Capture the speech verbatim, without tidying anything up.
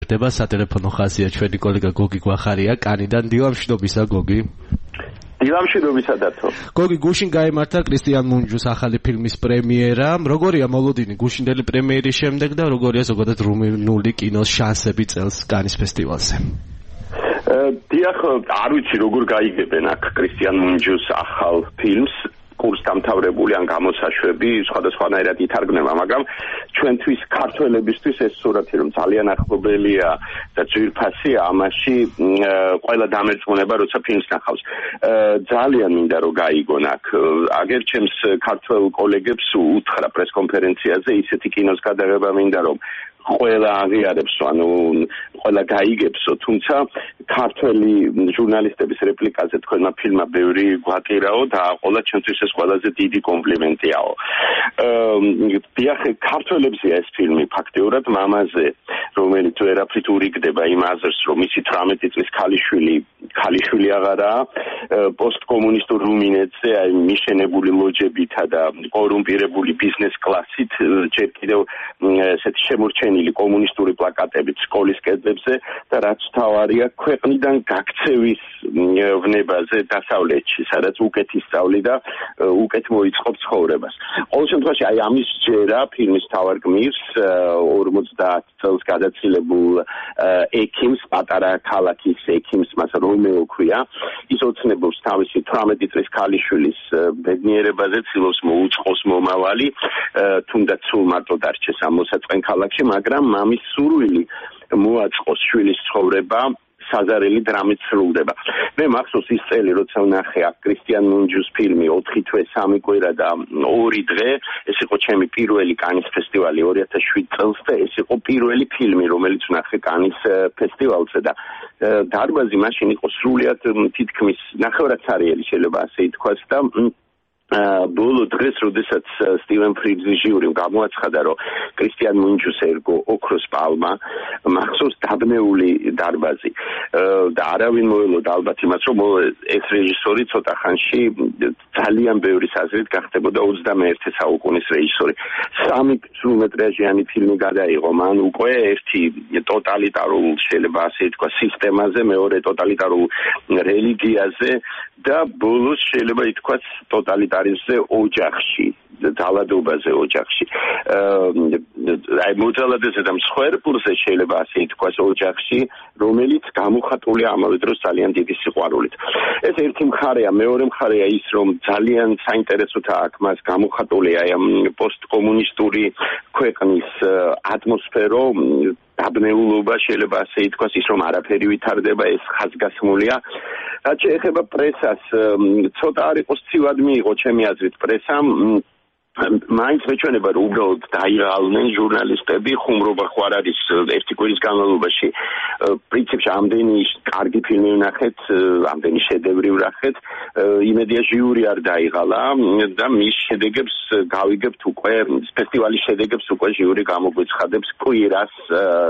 გაგრძელდება სატელეფონო ხაზია ჩვენი კოლეგა გოგი გვახარია კანიდან. დივა მშვიდობისა გოგი. დივა მშვიდობისა დათო. გოგი, გუშინ გაიმართა კრისტიან მუნჯუს ახალი ფილმის პრემიერა. როგორია მოლოდინი გუშინდელი პრემიერის შემდეგ და როგორია ზოგადად რუმინული კინოს შანსები წელს კანის ფესტივალზე? დიახ, არ ვიცი როგორ გაიგებენ აქ კრისტიან მუნჯუს ახალ ფილმს. კურს დამთავრებული ან გამოსაშვები სხვადასხვანაირად ითარგმნება, მაგრამ ჩვენთვის ქართველებისთვის ეს სურათი რომ ძალიან ახლობელია და ძვირფასია, ამაში ყველა დამერწმუნება როცა ფილმს ნახავს. ძალიან მინდა რომ გაიგონ აქ. აგერ ჩემს ქართველ კოლეგებს უთხრა პრესკონფერენციაზე ისეთი კინოს გადაღება მინდა რომ ყველა აღიარებს, ანუ ყველა გაიგებსო, თუმცა ქართველი ჟურნალისტების რეპლიკაზე თქვენმა ფილმმა ბევრი გვატირაო და ყოლა ჩვენთვის ეს ყველაზე დიდი კომპლიმენტიაო. დიახ, ქართველებზეა ეს ფილმი ფაქტიურად მამაზე, რომელიც ვერაფრით ურიგდება იმ აზრს, რომ მისი თვრამეტი წლის ქალიშვილი ქალიშვილი აღარაა, პოსტკომუნისტურ რუმინეთზე აი მიშენებული ლოჯებითა და კორუმპირებული ბიზნეს კლასით ჯერ კიდევ ესეთი შემორჩენილი კომუნისტური პლაკატებით სკოლის კედლებზე და რაც თავარია ქვეყნიდან გაქცევის ვნებაზე დასავლეთში, სადაც უკეთი სწავლი და უკეთ მოიწყობს ცხოვრებას. ყოველ შემთხვევაში აი ამის ჯერა ფილმის თავარ გმირს ორმოცდაათ წელს გადაცილებულ ექიმს, პატარა ქალაქის ექიმს, მას რომეო ქვია. ის ოცნებობს თავისი თვრამეტი წლის ქალიშვილის ბედნიერებაზე, ცდილობს მოუწყოს მომავალი, თუნდაც სულ მარტო დარჩეს ამ მოსაწყენ ქალაქში, მაგრამ მამის სურვილი მოაწყოს შვილის ცხოვრება საზარელი დრამით სრულდება. მე მახსოვს ის წელი, როცა ვნახე აქ კრისტიან მუნჯუს ფილმი ოთხი თვე, სამი კვირა და ორი დღე, ეს იყო ჩემი პირველი კანის ფესტივალი ორი ათას შვიდ წელს და ეს იყო პირველი ფილმი, რომელიც ვნახე კანის ფესტივალზე და დარბაზი მაშინ იყო სრულიად თითქმის ნახევარცარიელი, შეიძლება ასე ითქვას და ბოლო დღეს, როდესაც სტივენ ფრიძის ჟიურიმ გამოაცხადა, რომ კრისტიან მუნჯუს ერგო ოქროს პალმა, მახსოვს დაბნეული დარბაზი და არავინ მოელოდა ალბათ იმას, რომ ეს რეჟისორი ცოტა ხანში ძალიან ბევრის აზრით გახდებოდა ოცდამეერთე საუკუნის რეჟისორი. სამი სრულმეტრაჟიანი ფილმი გადაიღო მან უკვე ერთი ტოტალიტარულ, შეიძლება ასე ითქვას, სისტემაზე, მეორე ტოტალიტარულ რელიგიაზე და ბოლოს შეიძლება ითქვას ტოტალიტარიზმზე ოჯახში, ძალადობაზე ოჯახში. აი მოძალადეზე და მსხვერპლზე შეიძლება ასე ითქვას ოჯახში, რომელიც გამოხატულია ამავე დროს ძალიან დიდი სიყვარულით. ეს ერთი მხარეა, მეორე მხარეა ის, რომ ძალიან საინტერესოა აქ მას გამოხატული აი ამ პოსტკომუნისტური ქვეყნის ატმოსფერო, დაბნეულობა, შეიძლება ასე ითქვას, ის რომ არაფერი ვითარდება, ეს ხაზგასმულია. რაც შეეხება პრესას, ცოტა არ იყოს ცივად მიიღო ჩემი აზრით პრესამ, მაინც მეჩვენება რომ უბრალოდ დაიღალნენ ჟურნალისტები, ხუმრობა ხო არ არის ერთი კვირის განმავლობაში. პრინციპში ამდენი კარგი ფილმი ვნახეთ, ამდენი შედევრი ვნახეთ, იმედია ჟიური არ დაიღალა და მის შედეგებს გავიგებთ უკვე, ფესტივალის შედეგებს უკვე ჟიური გამოგვეცხადებს კვირას